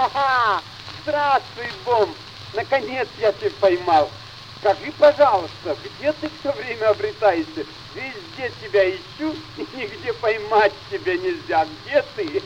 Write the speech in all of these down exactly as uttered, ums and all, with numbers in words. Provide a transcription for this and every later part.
Здравствуй, Бом. Наконец я тебя поймал. Скажи, пожалуйста, где ты все время обретаешься? Везде тебя ищу, и нигде поймать тебя нельзя. Где ты?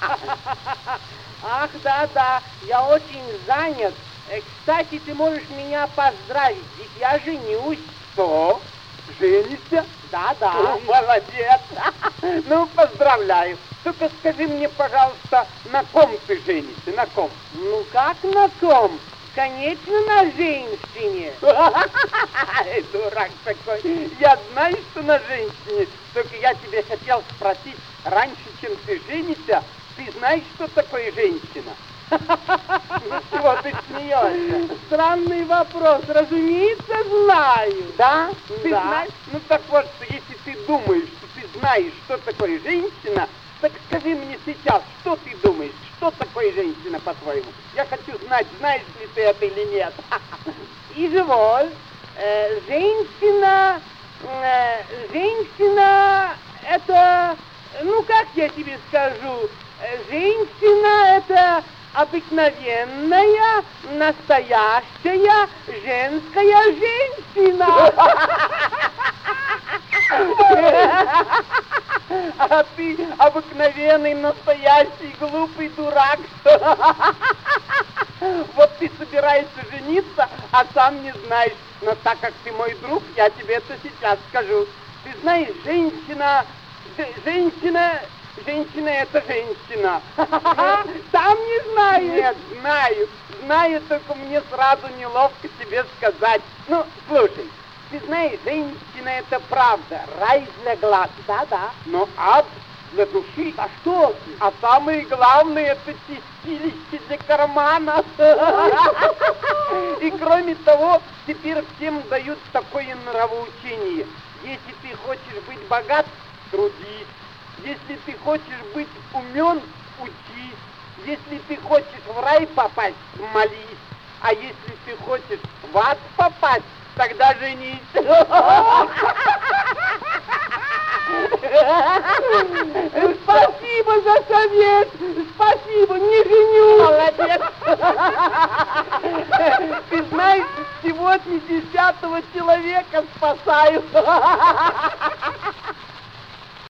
Ах, да-да, я очень занят. Э, Кстати, ты можешь меня поздравить, ведь я женюсь. Что? Женишься? Да-да. О, молодец. Ну, поздравляю. Только скажи мне, пожалуйста, на ком ты женишься? На ком? Ну, как на ком? Конечно, на женщине. Эй, дурак такой. Я знаю, что на женщине. Только я тебе хотел спросить, раньше, чем ты женишься, ты знаешь, что такое женщина? Ну чего ты смеешься? Странный вопрос. Разумеется, знаю. Да? Ты Да. знаешь? Ну так вот, если ты думаешь, что ты знаешь, что такое женщина, так скажи мне сейчас, что ты думаешь? Что такое женщина, по-твоему? Я хочу знать, знаешь ли ты это или нет. Изволь. Э, женщина... э, женщина... Это... Ну, как я тебе скажу? Э, Женщина это обыкновенная, настоящая женская женщина. А ты обыкновенный, настоящий, глупый дурак. Вот ты собираешься жениться, а сам не знаешь. Но так как ты мой друг, я тебе это сейчас скажу. Ты знаешь, женщина, ж- женщина, женщина это женщина. Сам не знаешь? Нет, знаю. Знаю, только мне сразу неловко тебе сказать. Ну, слушай. Ты знаешь, женщина это правда, рай для глаз. Да-да. Но ад для души. А что ты? А самое главное это чистилище для кармана. И кроме того, теперь всем дают такое нравоучение. Если ты хочешь быть богат, трудись. Если ты хочешь быть умен, учись. Если ты хочешь в рай попасть, молись. А если ты хочешь в ад попасть, тогда женись. Спасибо за совет. Спасибо, не женю. Молодец. Ты знаешь, сегодня десятого человека спасают.